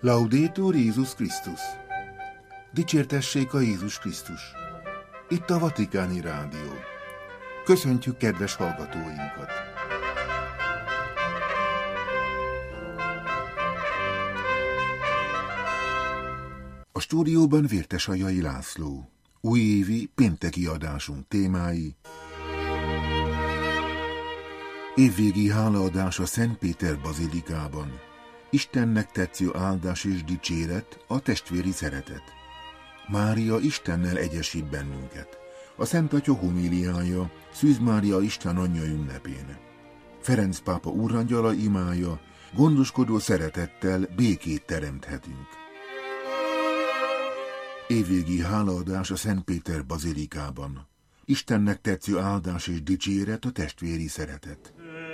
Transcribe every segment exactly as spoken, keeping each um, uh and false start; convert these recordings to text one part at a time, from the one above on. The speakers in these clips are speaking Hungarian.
Laudetur Jézus Krisztus! Dicsértessék a Jézus Krisztus! Itt a Vatikáni Rádió. Köszöntjük kedves hallgatóinkat! A stúdióban Vértesajai László. Újévi pénteki adásunk témái: évvégi hálaadás a Szent Péter bazilikában, Istennek tetsző áldás és dicséret, a testvéri szeretet. Mária Istennel egyesít bennünket. A Szent Atya homíliája Szűz Mária Isten anyja ünnepén. Ferenc pápa úrangyala imája, gondoskodó szeretettel békét teremthetünk. Évvégi hálaadás a Szent Péter bazilikában, Istennek tetsző áldás és dicséret, a testvéri szeretet.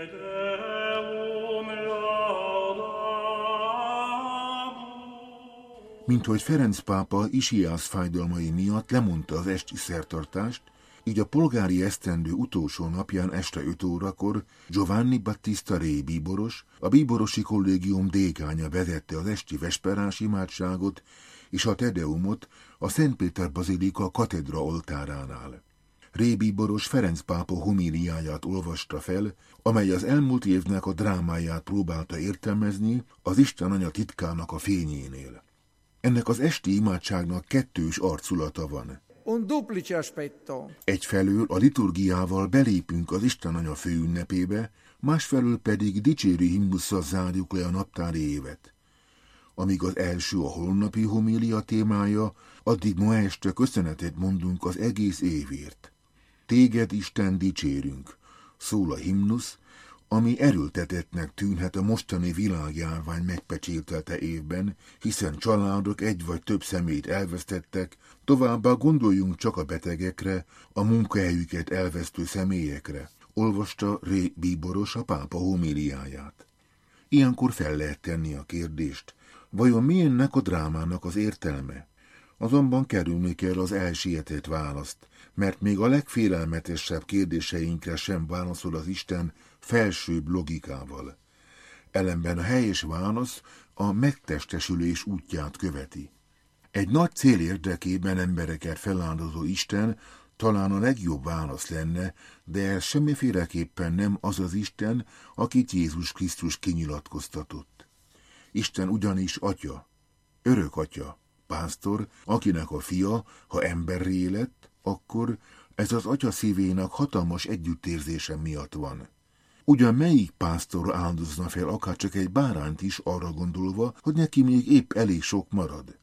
Minthogy Ferenc pápa Isiász fájdalmai miatt lemondta az esti szertartást, így a polgári esztendő utolsó napján este öt órakor Giovanni Battista Re bíboros, a bíborosi kollégium dékánya vezette az esti vesperás imádságot és a Tedeumot a Szent Péter bazilika katedra oltáránál. Re bíboros Ferenc pápa homíliáját olvasta fel, amely az elmúlt évnek a drámáját próbálta értelmezni az Isten Anya titkának a fényénél. Ennek az esti imádságnak kettős arculata van. Un duplice aspetto. Egyfelől a liturgiával belépünk az Isten Anya főünnepébe, másfelől pedig dicsérő himnusszal zárjuk le a naptári évet. Amíg az első a holnapi homília témája, addig ma este köszönetet mondunk az egész évért. Téged, Isten, dicsérünk, szól a himnusz, ami erőltetettnek tűnhet a mostani világjárvány megpecsételte évben, hiszen családok egy vagy több személyt elvesztettek, továbbá gondoljunk csak a betegekre, a munkahelyüket elvesztő személyekre, olvasta Re bíboros a pápa homíliáját. Ilyenkor fel lehet tenni a kérdést, vajon mi ennek a drámának az értelme? Azonban kerülni kell az elsietett választ, mert még a legfélelmetesebb kérdéseinkre sem válaszol az Isten felsőbb logikával. Ellenben a helyes válasz a megtestesülés útját követi. Egy nagy cél érdekében embereket feláldozó Isten talán a legjobb válasz lenne, de ez semmiféleképpen nem az az Isten, akit Jézus Krisztus kinyilatkoztatott. Isten ugyanis Atya, örök Atya, pásztor, akinek a fia, ha emberré lett, akkor ez az Atya szívének hatalmas együttérzése miatt van. Ugyan melyik pásztor áldozna fel akárcsak egy bárányt is arra gondolva, hogy neki még épp elég sok marad?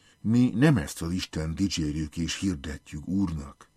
Mi nem ezt az Isten dicsérjük és hirdetjük Úrnak.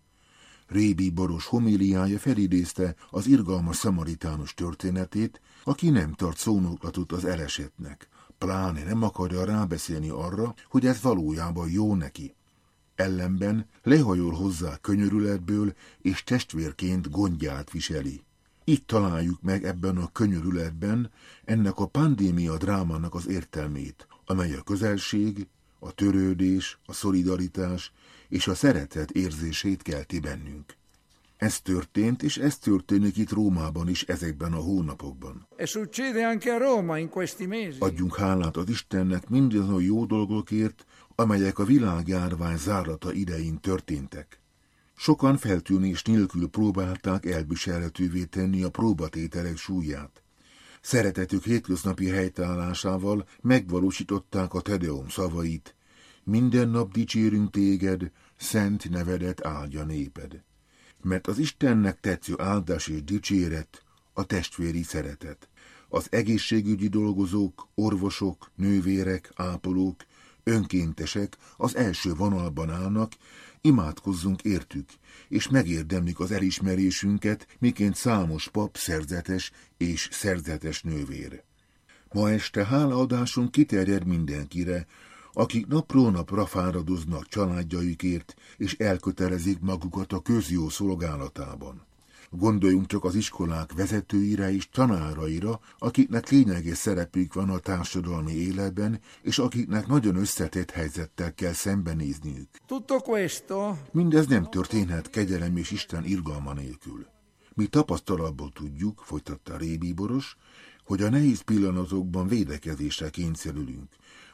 Re bíboros homíliája felidézte az irgalmas szamaritánus történetét, aki nem tart szónoklatot az elesettnek, pláne nem akarja rábeszélni arra, hogy ez valójában jó neki. Ellenben lehajol hozzá könyörületből, és testvérként gondját viseli. Itt találjuk meg ebben a könyörületben ennek a pandémia drámának az értelmét, amely a közelség, a törődés, a szolidaritás és a szeretet érzését kelti bennünk. Ez történt, és ez történik itt Rómában is ezekben a hónapokban. E succede anche a Roma in questi mesi. Adjunk hálát az Istennek mindazon jó dolgokért, amelyek a világjárvány zárata idején történtek. Sokan feltűnés nélkül próbálták elviselhetővé tenni a próbatételek súlyát. Szeretetük hétköznapi helytállásával megvalósították a Tedeum szavait: minden nap dicsérünk téged, szent nevedet áldja néped. Mert az Istennek tetsző áldás és dicséret, a testvéri szeretet. Az egészségügyi dolgozók, orvosok, nővérek, ápolók, önkéntesek az első vonalban állnak, imádkozzunk értük, és megérdemlik az elismerésünket, miként számos pap, szerzetes és szerzetes nővér. Ma este hálaadásunk kiterjed mindenkire, akik napról napra fáradoznak családjaikért, és elkötelezik magukat a közjó szolgálatában. Gondoljunk csak az iskolák vezetőire és tanáraira, akiknek lényeges szerepük van a társadalmi életben, és akiknek nagyon összetett helyzettel kell szembenézniük. Tutto questo. Mindez nem történhet kegyelem és Isten irgalma nélkül. Mi tapasztalatból tudjuk, folytatta Re bíboros, hogy a nehéz pillanatokban védekezésre kényszerülünk,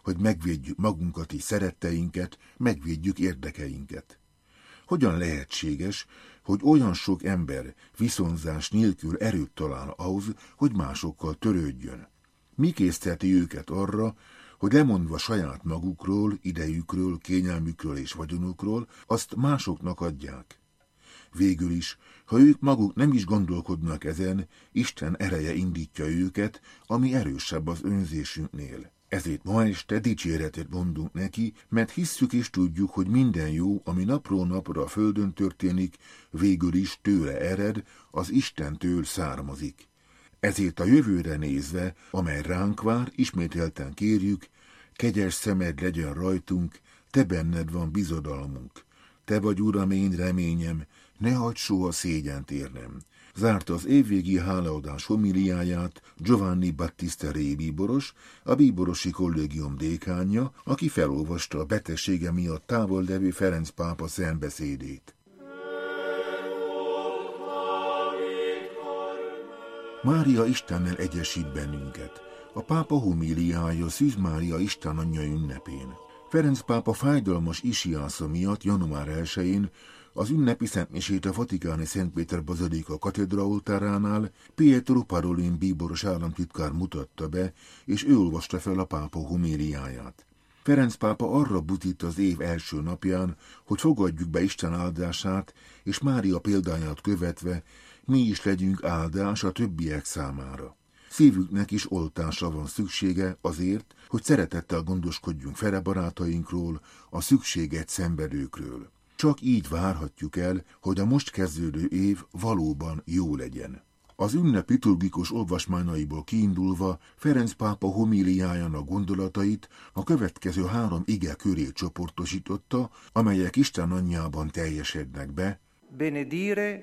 hogy megvédjük magunkat és szeretteinket, megvédjük érdekeinket. Hogyan lehetséges, hogy olyan sok ember viszonzás nélkül erőt talál ahhoz, hogy másokkal törődjön? Mi készteti őket arra, hogy lemondva saját magukról, idejükről, kényelmükről és vagyonukról, azt másoknak adják? Végül is, ha ők maguk nem is gondolkodnak ezen, Isten ereje indítja őket, ami erősebb az önzésünknél. Ezért ma este dicséretet mondunk neki, mert hisszük és tudjuk, hogy minden jó, ami napról napra a földön történik, végül is tőle ered, az Istentől származik. Ezért a jövőre nézve, amely ránk vár, ismételten kérjük, kegyes szemed legyen rajtunk, te benned van bizodalmunk. Te vagy, Uram, én reményem, ne hagyd soha szégyent érnem. Zárta az évvégi hálaadás homiliáját Giovanni Battista Re bíboros, a bíborosi kollégium dékánja, aki felolvasta a betegsége miatt távol levő Ferenc pápa szentbeszédét. Mária Istennel egyesít bennünket. A pápa homiliája Szűz Mária Isten anyja ünnepén. Ferenc pápa fájdalmas isiásza miatt január elsején az ünnepi szentmisét a vatikáni Szent Péter bazilika katedra oltáránál Pietro Parolin bíboros államtitkár mutatta be, és ő olvasta fel a pápa homiliáját. Ferenc pápa arra buzdít az év első napján, hogy fogadjuk be Isten áldását, és Mária példáját követve mi is legyünk áldás a többiek számára. Szívüknek is oltásra van szüksége azért, hogy szeretettel gondoskodjunk fele barátainkról, a szükséget szenvedőkről. Csak így várhatjuk el, hogy a most kezdődő év valóban jó legyen. Az ünnep liturgikus olvasmányaiból kiindulva Ferenc pápa homiliájának gondolatait a következő három ige köré csoportosította, amelyek Isten anyjában teljesednek be. Benedire,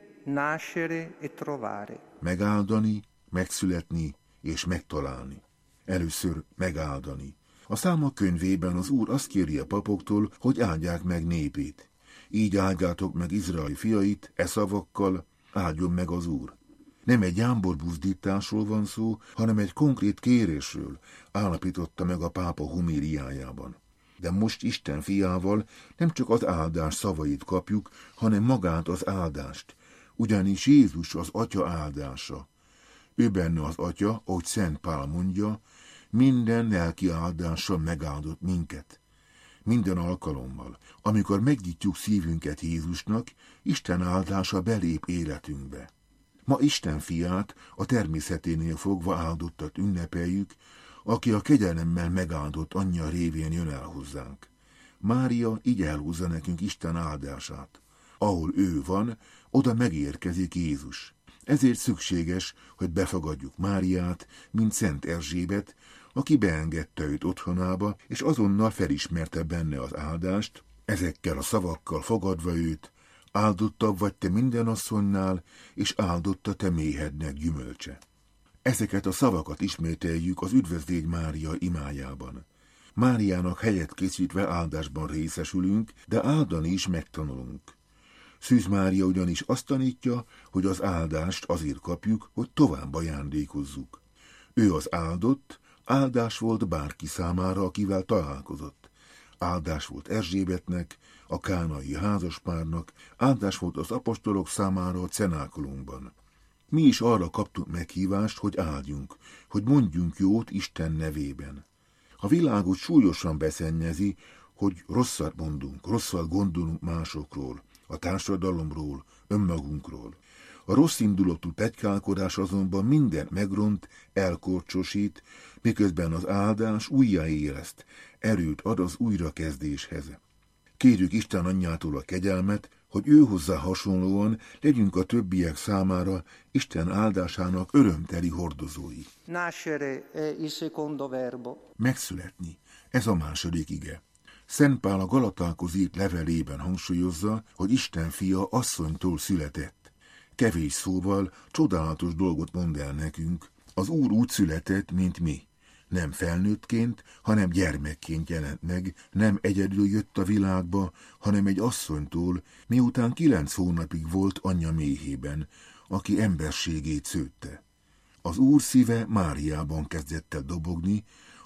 nascere e trovare. Megáldani, megszületni és megtalálni. Először megáldani. A Számok könyvében az Úr azt kéri a papoktól, hogy áldják meg népét. Így áldjátok meg Izrael fiait, e szavakkal, áldjon meg az Úr. Nem egy jámborbuzdításról van szó, hanem egy konkrét kérésről, állapította meg a pápa homiliájában. De most Isten fiával nem csak az áldás szavait kapjuk, hanem magát az áldást, ugyanis Jézus az Atya áldása. Ő benne az Atya, ahogy Szent Pál mondja, minden lelki áldással megáldott minket. Minden alkalommal, amikor megnyitjuk szívünket Jézusnak, Isten áldása belép életünkbe. Ma Isten fiát, a természeténél fogva áldottat ünnepeljük, aki a kegyelemmel megáldott anyja révén jön el hozzánk. Mária így elhozza nekünk Isten áldását. Ahol ő van, oda megérkezik Jézus. Ezért szükséges, hogy befogadjuk Máriát, mint Szent Erzsébet, aki beengedte őt otthonába, és azonnal felismerte benne az áldást, ezekkel a szavakkal fogadva őt, áldottabb vagy te minden asszonynál, és áldotta te méhednek gyümölcse. Ezeket a szavakat ismételjük az Üdvözlégy Mária imájában. Máriának helyet készítve áldásban részesülünk, de áldani is megtanulunk. Szűz Mária ugyanis azt tanítja, hogy az áldást azért kapjuk, hogy tovább ajándékozzuk. Ő az áldott, áldás volt bárki számára, akivel találkozott. Áldás volt Erzsébetnek, a kánai házaspárnak, áldás volt az apostolok számára a cenákulumban. Mi is arra kaptunk meghívást, hogy áldjunk, hogy mondjunk jót Isten nevében. A világot súlyosan beszennyezi, hogy rosszat mondunk, rosszat gondolunk másokról, a társadalomról, önmagunkról. A rossz indulatú pletykálkodás azonban mindent megront, elkorcsosít, miközben az áldás újjáéleszt, erőt ad az újrakezdéshez. Kérjük Isten anyjától a kegyelmet, hogy ő hozzá hasonlóan legyünk a többiek számára Isten áldásának örömteli hordozói. Nascere è il secondo verbo. Megszületni, ez a második ige. Szent Pál a Galatákhoz írt levelében hangsúlyozza, hogy Isten fia asszonytól született. Kevés szóval csodálatos dolgot mond el nekünk. Az Úr úgy született, mint mi. Nem felnőttként, hanem gyermekként jelent meg, nem egyedül jött a világba, hanem egy asszonytól, miután kilenc hónapig volt anyja méhében, aki emberségét szőtte. Az Úr szíve Máriában kezdett el dobogni,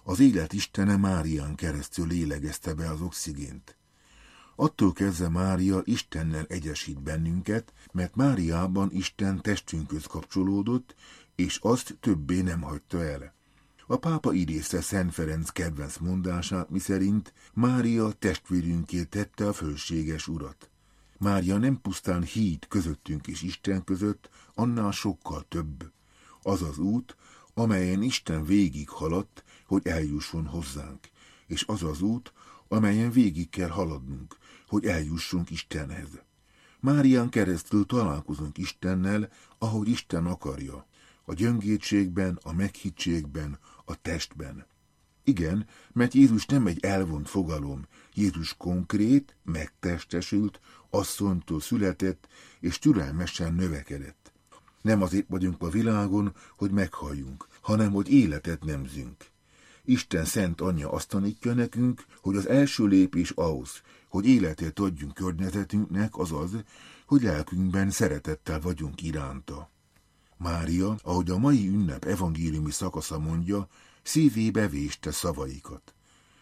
Az élet istene Márián keresztül lélegezte be az oxigént. Attól kezdve Mária Istennel egyesít bennünket, mert Máriában Isten testünkhöz kapcsolódott, és azt többé nem hagyta el. A pápa idézte Szent Ferenc kedvenc mondását, miszerint Mária testvérünké tette a fölséges urat. Mária nem pusztán híd közöttünk és Isten között, annál sokkal több. Az az út, amelyen Isten végig haladt, hogy eljusson hozzánk, és az az út, amelyen végig kell haladnunk, hogy eljussunk Istenhez. Márián keresztül találkozunk Istennel, ahogy Isten akarja, a gyöngétségben, a meghittségben, a testben. Igen, mert Jézus nem egy elvont fogalom, Jézus konkrét, megtestesült, asszonytól született, és türelmesen növekedett. Nem azért vagyunk a világon, hogy meghalljunk, hanem hogy életet nemzünk. Isten szent anyja azt tanítja nekünk, hogy az első lépés ahhoz, hogy életet adjunk környezetünknek, az az, hogy lelkünkben szeretettel vagyunk iránta. Mária, ahogy a mai ünnep evangéliumi szakasza mondja, szívébe véste szavaikat.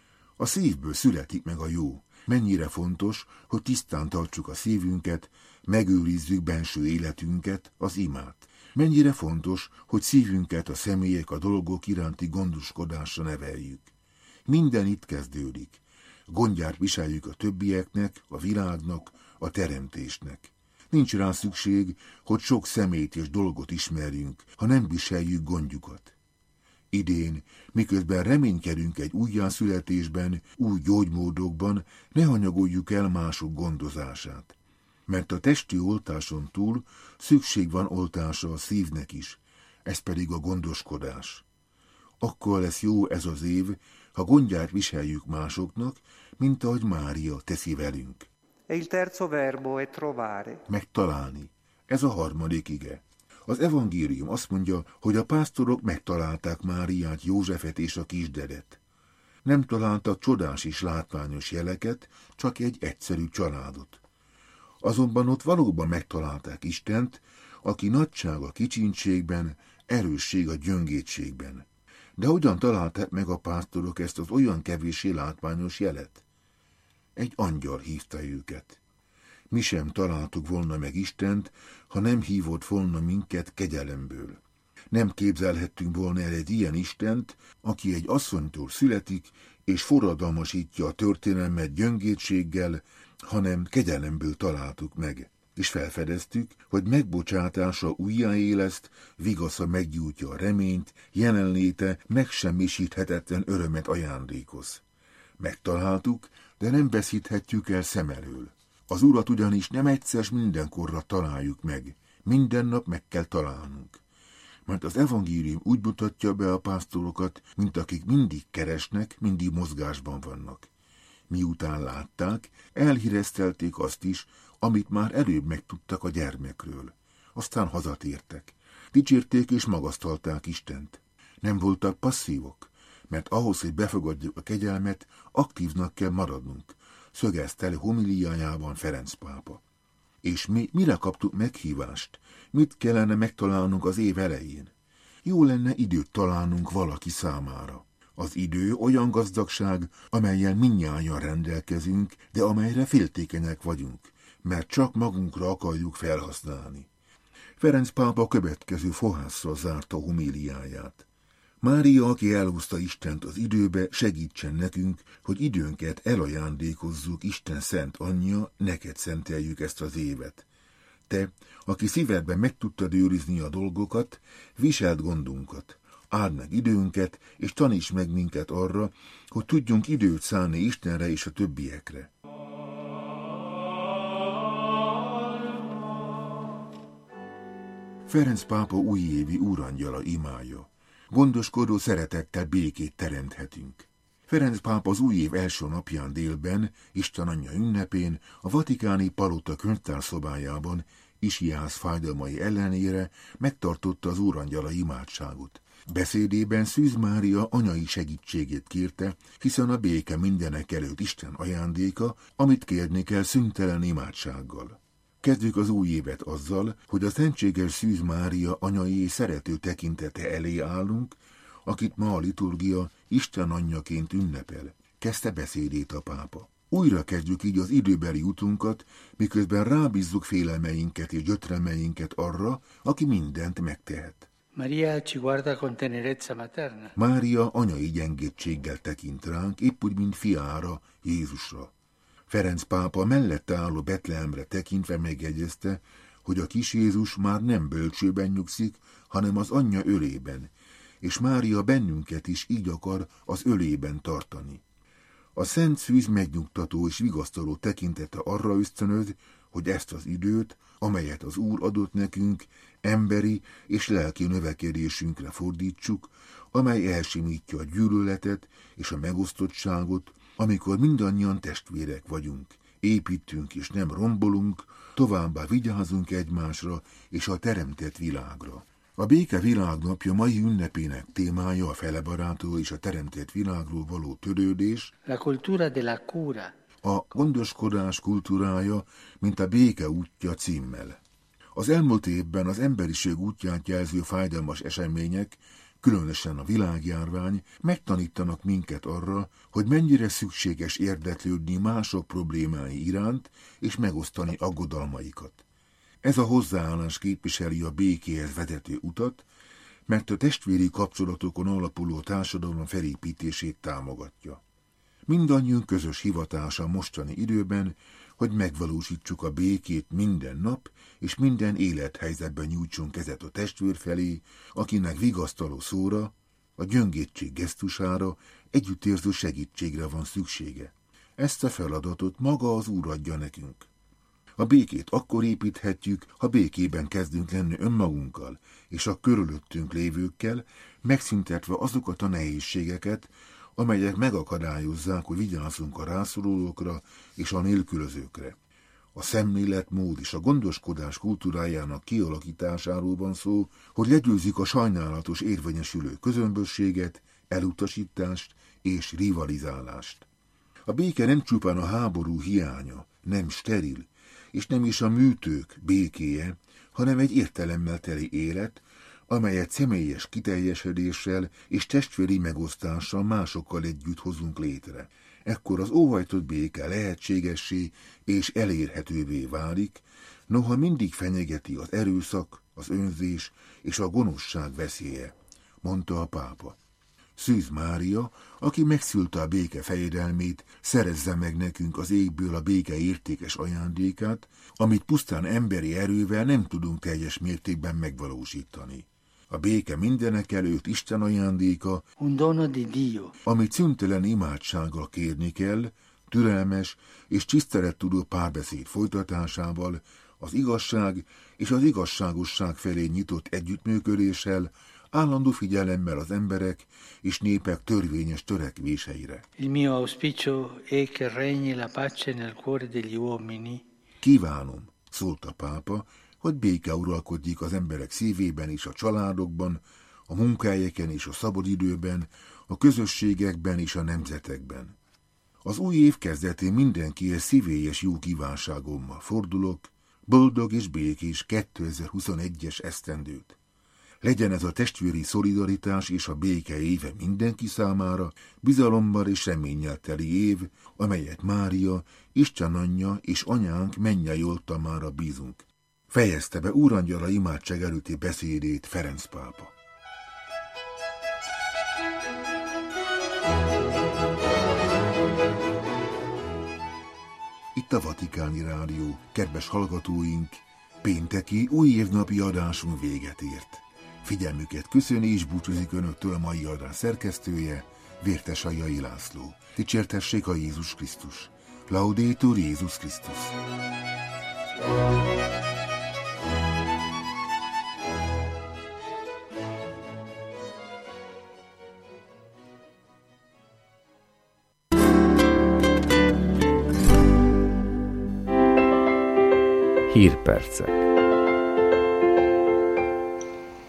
A szívből születik meg a jó. Mennyire fontos, hogy tisztán tartsuk a szívünket, megőrizzük benső életünket, az imát. Mennyire fontos, hogy szívünket a személyek, a dolgok iránti gondoskodásra neveljük. Minden itt kezdődik. Gondját viseljük a többieknek, a világnak, a teremtésnek. Nincs rá szükség, hogy sok személyt és dolgot ismerjünk, ha nem viseljük gondjukat. Idén, miközben reménykedünk egy újjászületésben, új gyógymódokban, ne hanyagoljuk el mások gondozását. Mert a testi oltáson túl szükség van oltásra a szívnek is, ez pedig a gondoskodás. Akkor lesz jó ez az év, ha gondját viseljük másoknak, mint ahogy Mária teszi velünk. E il terzo verbo è trovare. Megtalálni. Ez a harmadik ige. Az evangélium azt mondja, hogy a pásztorok megtalálták Máriát, Józsefet és a kisdedet. Nem találtak csodás és látványos jeleket, csak egy egyszerű családot. Azonban ott valóban megtalálták Istent, aki nagyság a kicsinységben, erősség a gyöngétségben. De hogyan találták meg a pásztorok ezt az olyan kevéssé látványos jelet? Egy angyal hívta őket. Mi sem találtuk volna meg Istent, ha nem hívott volna minket kegyelemből. Nem képzelhettünk volna el egy ilyen Istent, aki egy asszonytól születik, és forradalmasítja a történelmet gyöngétséggel, hanem kegyelemből találtuk meg. És felfedeztük, hogy megbocsátása újjáéleszt, vigasza meggyújtja a reményt, jelenléte megsemmisíthetetlen örömet ajándékoz. Megtaláltuk, de nem veszíthetjük el szem elől. Az Urat ugyanis nem egyszer mindenkorra találjuk meg, minden nap meg kell találnunk. Mert az evangélium úgy mutatja be a pásztorokat, mint akik mindig keresnek, mindig mozgásban vannak. Miután látták, elhíreztelték azt is, amit már előbb megtudtak a gyermekről. Aztán hazatértek. Dicsérték és magasztalták Istent. Nem voltak passzívok, mert ahhoz, hogy befogadjuk a kegyelmet, aktívnak kell maradnunk, szögezte le homiliájában Ferenc pápa. És mi mire kaptuk meghívást? Mit kellene megtalálnunk az év elején? Jó lenne időt találnunk valaki számára. Az idő olyan gazdagság, amellyel mindnyájan rendelkezünk, de amelyre féltékenyek vagyunk, mert csak magunkra akarjuk felhasználni. Ferenc pápa következő fohásszal zárta homiliáját. Mária, aki elhozta Istent az időbe, segítsen nekünk, hogy időnket elajándékozzuk Isten szent anyja, neked szenteljük ezt az évet. Te, aki szívedben meg tudtad őrizni a dolgokat, viseld gondunkat, áld meg időnket, és taníts meg minket arra, hogy tudjunk időt szánni Istenre és a többiekre. Ferenc pápa újévi úrangyala imája. Gondoskodó szeretettel békét teremthetünk. Ferenc pápa az új év első napján délben, Isten anyja ünnepén, a vatikáni palota könyvtárszobájában, Isiász fájdalmai ellenére megtartotta az úrangyala imádságot. Beszédében Szűz Mária anyai segítségét kérte, hiszen a béke mindenek előtt Isten ajándéka, amit kérni kell szüntelen imádsággal. Kezdjük az új évet azzal, hogy a szentséges Szűz Mária anyai és szerető tekintete elé állunk, akit ma a liturgia Isten anyjaként ünnepel, kezdte beszédét a pápa. Újra kezdjük így az időbeli utunkat, miközben rábízzuk félelmeinket és gyötrelmeinket arra, aki mindent megtehet. Maria ci guarda con tenerezza materna. Mária anyai gyengétséggel tekint ránk, épp úgy, mint fiára, Jézusra. Ferenc pápa mellette álló Betlehemre tekintve megjegyezte, hogy a kis Jézus már nem bölcsőben nyugszik, hanem az anyja ölében, és Mária bennünket is így akar az ölében tartani. A Szent Szűz megnyugtató és vigasztaló tekintete arra ösztönöz, hogy ezt az időt, amelyet az Úr adott nekünk, emberi és lelki növekedésünkre fordítsuk, amely elsimítja a gyűlöletet és a megosztottságot, amikor mindannyian testvérek vagyunk, építünk és nem rombolunk, továbbá vigyázunk egymásra és a teremtett világra. A béke világnapja mai ünnepének témája a felebarától és a teremtett világról való törődés, La cultura della cura. A gondoskodás kultúrája, mint a béke útja címmel. Az elmúlt évben az emberiség útját jelző fájdalmas események, különösen a világjárvány, megtanítanak minket arra, hogy mennyire szükséges érdeklődni mások problémái iránt és megosztani aggodalmaikat. Ez a hozzáállás képviseli a békéhez vezető utat, mert a testvéri kapcsolatokon alapuló társadalom felépítését támogatja. Mindannyiunk közös hivatása a mostani időben, hogy megvalósítsuk a békét minden nap, és minden élethelyzetben nyújtsunk kezet a testvér felé, akinek vigasztaló szóra, a gyöngétség gesztusára, együttérző segítségre van szüksége. Ezt a feladatot maga az Úr adja nekünk. A békét akkor építhetjük, ha békében kezdünk lenni önmagunkkal és a körülöttünk lévőkkel, megszüntetve azokat a nehézségeket, amelyek megakadályozzák, hogy vigyázzunk a rászorulókra és a nélkülözőkre. A szemléletmód és a gondoskodás kultúrájának kialakításáról van szó, hogy legyőzzük a sajnálatos érvényesülő közömbösséget, elutasítást és rivalizálást. A béke nem csupán a háború hiánya, nem steril, és nem is a műtők békéje, hanem egy értelemmel teli élet, amelyet személyes kiteljesedéssel és testvéri megosztással másokkal együtt hozunk létre. Ekkor az óhajtott béke lehetségessé és elérhetővé válik, noha mindig fenyegeti az erőszak, az önzés és a gonoszság veszélye, mondta a pápa. Szűz Mária, aki megszülte a béke fejedelmét, szerezze meg nekünk az égből a béke értékes ajándékát, amit pusztán emberi erővel nem tudunk teljes mértékben megvalósítani. A béke mindenek előtt Isten ajándéka, Un dono di Dio. amit szüntelen imádsággal kérni kell, türelmes és tisztelettudó párbeszéd folytatásával, az igazság és az igazságosság felé nyitott együttműködéssel, állandó figyelemmel az emberek és népek törvényes törekvéseire. Il mio auspicio è che regni la pace nel cuore degli uomini. Kívánom, szólt a pápa, hogy béke uralkodjék az emberek szívében és a családokban, a munkahelyeken és a szabadidőben, a közösségekben és a nemzetekben. Az új év kezdetén mindenkihez szívélyes jó kívánságommal fordulok, boldog és békés kétezer-huszonegyes esztendőt. Legyen ez a testvéri szolidaritás és a béke éve mindenki számára, bizalommal és reménnyel teli év, amelyet Mária, Isten anyja és anyánk mennyei oltalmára bízunk. Fejezte be úrangyala imádság előtti beszédét Ferenc pápa. Itt a Vatikáni Rádió, kedves hallgatóink, pénteki új évnapi adásunk véget ért. Figyelmüket köszöni és búcsúzik önöktől a mai adás szerkesztője, Vértes Aljai László. Dicsértessék a Jézus Krisztus. Laudetur Jézus Krisztus. Hírpercek.